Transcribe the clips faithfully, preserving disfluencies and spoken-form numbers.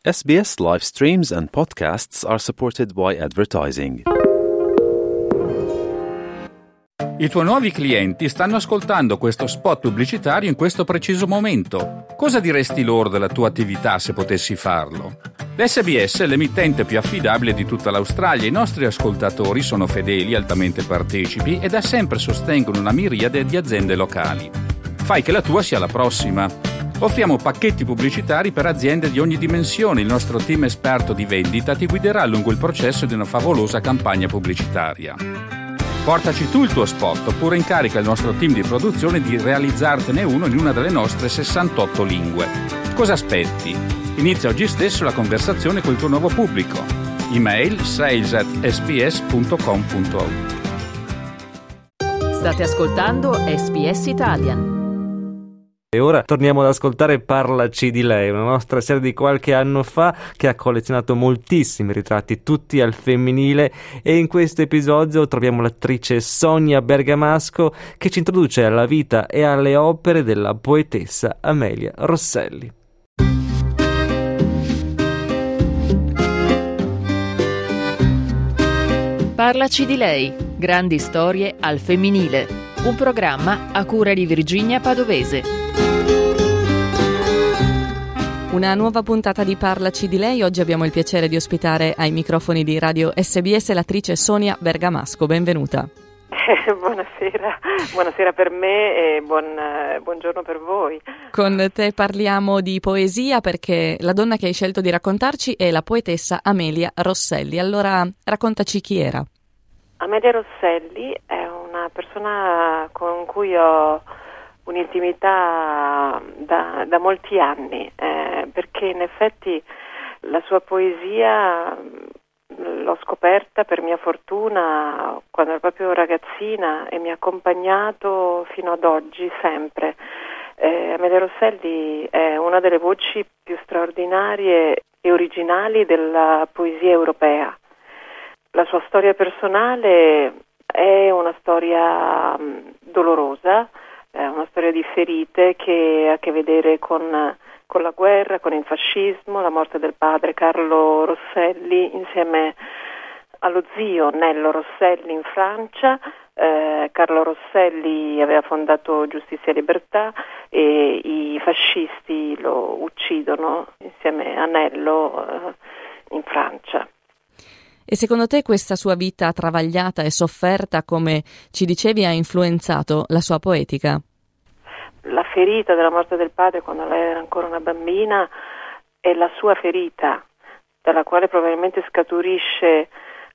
S B S live streams and podcasts are supported by advertising. I tuoi nuovi clienti stanno ascoltando questo spot pubblicitario in questo preciso momento. Cosa diresti loro della tua attività se potessi farlo? L'S B S è l'emittente più affidabile di tutta l'Australia. I nostri ascoltatori sono fedeli, altamente partecipi e da sempre sostengono una miriade di aziende locali. Fai che la tua sia la prossima. Offriamo pacchetti pubblicitari per aziende di ogni dimensione. Il nostro team esperto di vendita ti guiderà lungo il processo di una favolosa campagna pubblicitaria. Portaci tu il tuo spot oppure incarica il nostro team di produzione di realizzartene uno in una delle nostre sessantotto lingue. Cosa aspetti? Inizia oggi stesso la conversazione col tuo nuovo pubblico. Email sales at s b s punto com punto a u. State ascoltando S B S Italian. E ora torniamo ad ascoltare Parlaci di lei, una nostra serie di qualche anno fa che ha collezionato moltissimi ritratti, tutti al femminile, e in questo episodio troviamo l'attrice Sonia Bergamasco che ci introduce alla vita e alle opere della poetessa Amelia Rosselli. Parlaci di lei, grandi storie al femminile, un programma a cura di Virginia Padovese. Una nuova puntata di Parlaci di lei. Oggi abbiamo il piacere di ospitare ai microfoni di Radio S B S l'attrice Sonia Bergamasco. Benvenuta. Eh, buonasera, buonasera per me e buon, eh, buongiorno per voi. Con te parliamo di poesia perché la donna che hai scelto di raccontarci è la poetessa Amelia Rosselli. Allora raccontaci chi era. Amelia Rosselli è una persona con cui ho un'intimità da, da molti anni, eh, perché in effetti la sua poesia l'ho scoperta per mia fortuna quando ero proprio ragazzina e mi ha accompagnato fino ad oggi sempre. Eh, Amelia Rosselli è una delle voci più straordinarie e originali della poesia europea. La sua storia personale è una storia mh, dolorosa, è una storia di ferite che ha a che vedere con, con la guerra, con il fascismo, la morte del padre Carlo Rosselli insieme allo zio Nello Rosselli in Francia. Eh, Carlo Rosselli aveva fondato Giustizia e Libertà e i fascisti lo uccidono insieme a Nello eh, in Francia. E secondo te questa sua vita travagliata e sofferta, come ci dicevi, ha influenzato la sua poetica? La ferita della morte del padre quando lei era ancora una bambina è la sua ferita, dalla quale probabilmente scaturisce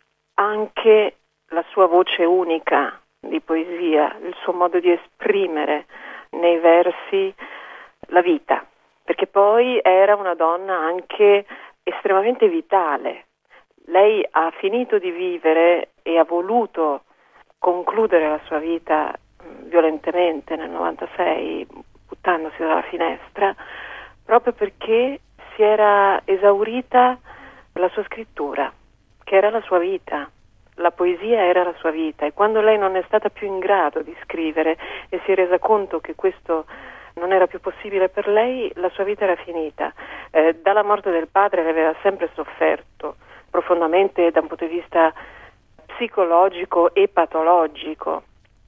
anche la sua voce unica di poesia, il suo modo di esprimere nei versi la vita, perché poi era una donna anche estremamente vitale. Lei ha finito di vivere e ha voluto concludere la sua vita violentemente nel novantasei, buttandosi dalla finestra, proprio perché si era esaurita la sua scrittura, che era la sua vita. La poesia era la sua vita e quando lei non è stata più in grado di scrivere e si è resa conto che questo non era più possibile per lei, la sua vita era finita. Eh, dalla morte del padre lei aveva sempre sofferto profondamente da un punto di vista psicologico e patologico,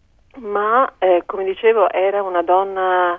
ma eh, come dicevo era una donna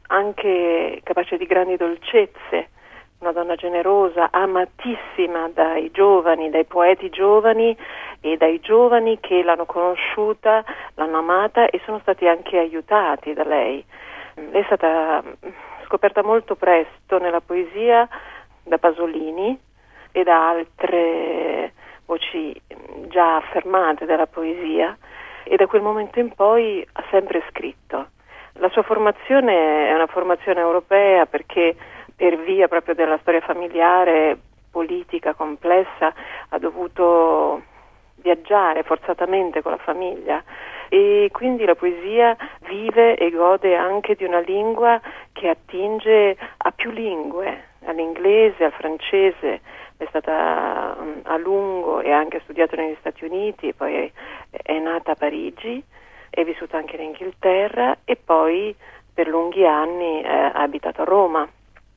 anche capace di grandi dolcezze, una donna generosa, amatissima dai giovani, dai poeti giovani e dai giovani che l'hanno conosciuta, l'hanno amata e sono stati anche aiutati da lei. Lei è stata scoperta molto presto nella poesia da Pasolini e da altre voci già affermate della poesia e da quel momento in poi ha sempre scritto. La sua formazione è una formazione europea perché per via proprio della storia familiare, politica complessa, ha dovuto viaggiare forzatamente con la famiglia e quindi la poesia vive e gode anche di una lingua che attinge a più lingue, all'inglese, al francese. È stata um, a lungo e anche studiato negli Stati Uniti, poi è, è nata a Parigi, è vissuta anche in Inghilterra e poi per lunghi anni eh, ha abitato a Roma.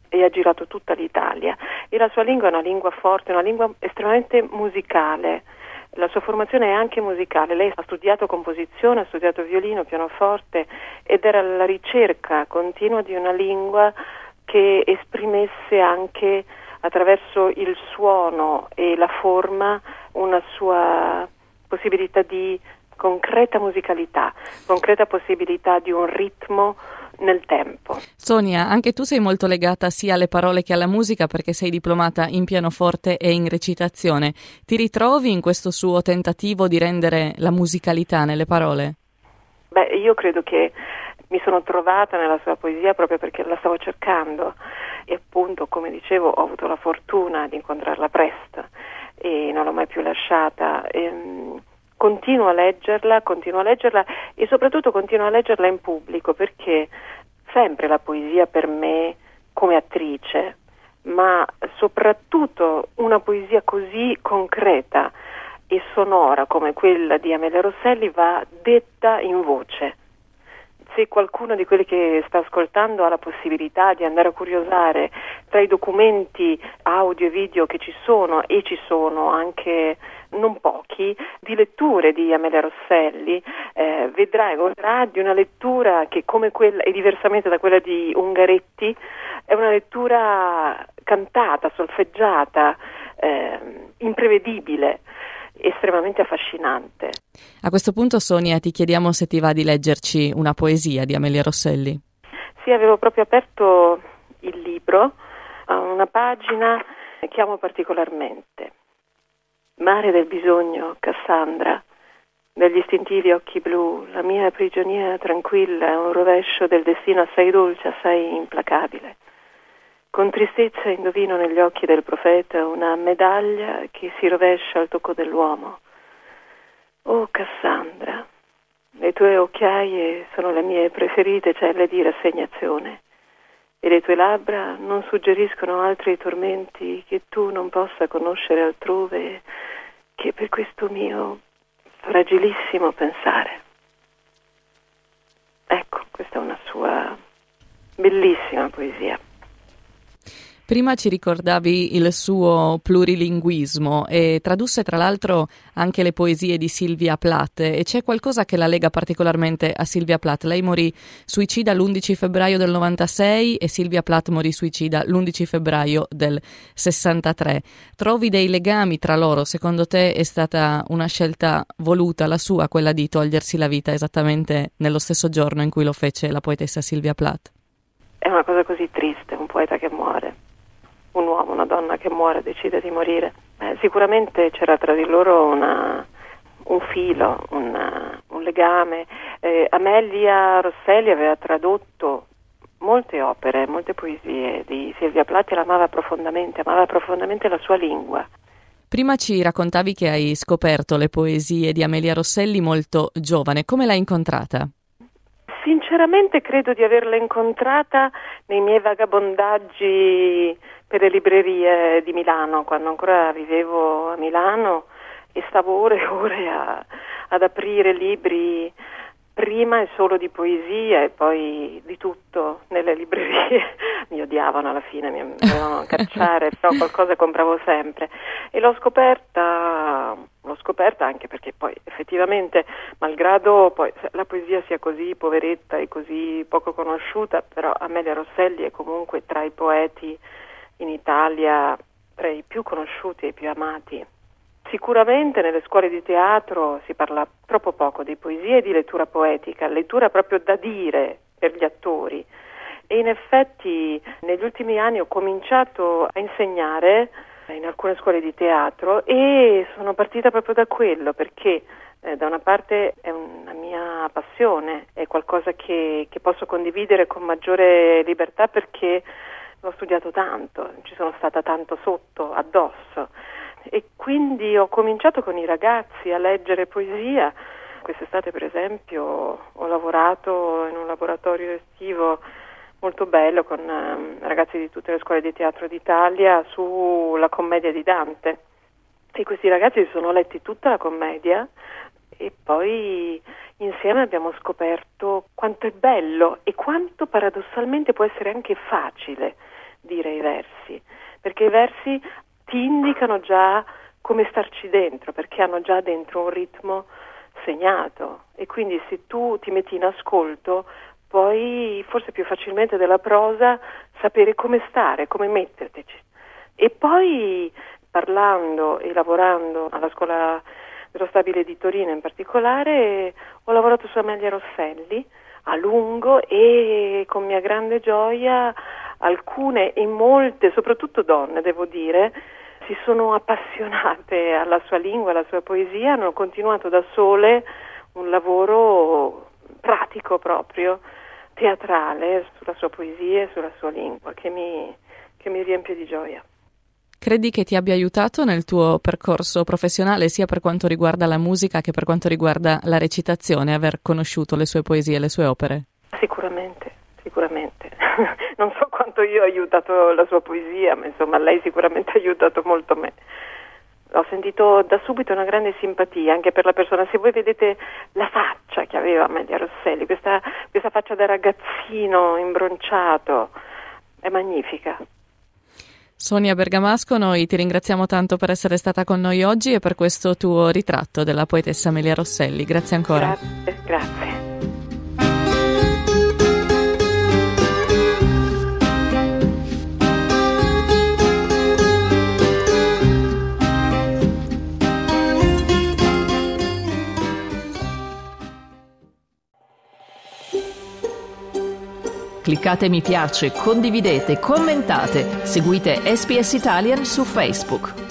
e ha girato tutta l'Italia, e la sua lingua è una lingua forte, una lingua estremamente musicale. La sua formazione è anche musicale, lei ha studiato composizione, ha studiato violino, pianoforte, ed era alla ricerca continua di una lingua che esprimesse anche attraverso il suono e la forma una sua possibilità di concreta musicalità, concreta possibilità di un ritmo nel tempo. Sonia, anche tu sei molto legata sia alle parole che alla musica perché sei diplomata in pianoforte e in recitazione. Ti ritrovi in questo suo tentativo di rendere la musicalità nelle parole? Beh, io credo che mi sono trovata nella sua poesia proprio perché la stavo cercando e appunto, come dicevo, ho avuto la fortuna di incontrarla presto e non l'ho mai più lasciata. E, continuo a leggerla, continuo a leggerla e soprattutto continuo a leggerla in pubblico, perché sempre la poesia per me come attrice, ma soprattutto una poesia così concreta e sonora come quella di Amelia Rosselli va detta in voce. Se qualcuno di quelli che sta ascoltando ha la possibilità di andare a curiosare tra i documenti audio e video che ci sono, e ci sono anche non pochi, di letture di Amelia Rosselli, eh, vedrà e godrà di una lettura che, come quella e diversamente da quella di Ungaretti, è una lettura cantata, solfeggiata, eh, imprevedibile, estremamente affascinante. A questo punto, Sonia, ti chiediamo se ti va di leggerci una poesia di Amelia Rosselli. Sì, avevo proprio aperto il libro, a una pagina che amo particolarmente. Mare del bisogno, Cassandra, degli istintivi occhi blu, la mia prigionia tranquilla, un rovescio del destino assai dolce, assai implacabile. Con tristezza indovino negli occhi del profeta una medaglia che si rovescia al tocco dell'uomo. Oh Cassandra, le tue occhiaie sono le mie preferite celle di rassegnazione e le tue labbra non suggeriscono altri tormenti che tu non possa conoscere altrove che per questo mio fragilissimo pensare. Ecco, questa è una sua bellissima poesia. Prima ci ricordavi il suo plurilinguismo e tradusse tra l'altro anche le poesie di Sylvia Plath, e c'è qualcosa che la lega particolarmente a Sylvia Plath. Lei morì suicida l'undici febbraio del novantasei e Sylvia Plath morì suicida l'undici febbraio del sessantatré. Trovi dei legami tra loro? Secondo te è stata una scelta voluta la sua, quella di togliersi la vita esattamente nello stesso giorno in cui lo fece la poetessa Sylvia Plath? È una cosa così triste, un poeta che muore. Un uomo, una donna che muore, decide di morire. Eh, sicuramente c'era tra di loro una, un filo, una, un legame. Eh, Amelia Rosselli aveva tradotto molte opere, molte poesie di Sylvia Plath e l'amava profondamente, amava profondamente la sua lingua. Prima ci raccontavi che hai scoperto le poesie di Amelia Rosselli molto giovane. Come l'hai incontrata? Sinceramente credo di averla incontrata nei miei vagabondaggi per le librerie di Milano, quando ancora vivevo a Milano e stavo ore e ore a, ad aprire libri, prima e solo di poesia e poi di tutto nelle librerie. Mi odiavano alla fine, mi volevano cacciare, però qualcosa compravo sempre. E l'ho scoperta, l'ho scoperta anche perché poi effettivamente, malgrado poi la poesia sia così poveretta e così poco conosciuta, però Amelia Rosselli è comunque tra i poeti in Italia tra i più conosciuti e i più amati. Sicuramente nelle scuole di teatro si parla troppo poco di poesia e di lettura poetica, lettura proprio da dire per gli attori. E in effetti negli ultimi anni ho cominciato a insegnare in alcune scuole di teatro e sono partita proprio da quello, perché eh, da una parte è una mia passione, è qualcosa che, che posso condividere con maggiore libertà perché l'ho studiato tanto, ci sono stata tanto sotto, addosso, e quindi ho cominciato con i ragazzi a leggere poesia. Quest'estate per esempio ho lavorato in un laboratorio estivo molto bello con um, ragazzi di tutte le scuole di teatro d'Italia sulla commedia di Dante, e questi ragazzi si sono letti tutta la commedia e poi insieme abbiamo scoperto quanto è bello e quanto paradossalmente può essere anche facile dire i versi, perché i versi ti indicano già come starci dentro, perché hanno già dentro un ritmo segnato, e quindi se tu ti metti in ascolto puoi forse più facilmente della prosa sapere come stare, come mettertici. E poi parlando e lavorando alla Scuola dello Stabile di Torino in particolare, ho lavorato su Amelia Rosselli a lungo, e con mia grande gioia alcune e molte, soprattutto donne devo dire, si sono appassionate alla sua lingua, alla sua poesia, hanno continuato da sole un lavoro pratico proprio, teatrale, sulla sua poesia e sulla sua lingua, che mi, che mi riempie di gioia. Credi che ti abbia aiutato nel tuo percorso professionale, sia per quanto riguarda la musica che per quanto riguarda la recitazione, aver conosciuto le sue poesie e le sue opere? Sicuramente, sicuramente. Non so quanto io ho aiutato la sua poesia, ma insomma lei sicuramente ha aiutato molto me. Ho sentito da subito una grande simpatia anche per la persona. Se voi vedete la faccia che aveva Amelia Rosselli, questa, questa faccia da ragazzino imbronciato, è magnifica. Sonia Bergamasco, noi ti ringraziamo tanto per essere stata con noi oggi e per questo tuo ritratto della poetessa Amelia Rosselli. Grazie ancora. Grazie, grazie. Cliccate mi piace, condividete, commentate, seguite S B S Italian su Facebook.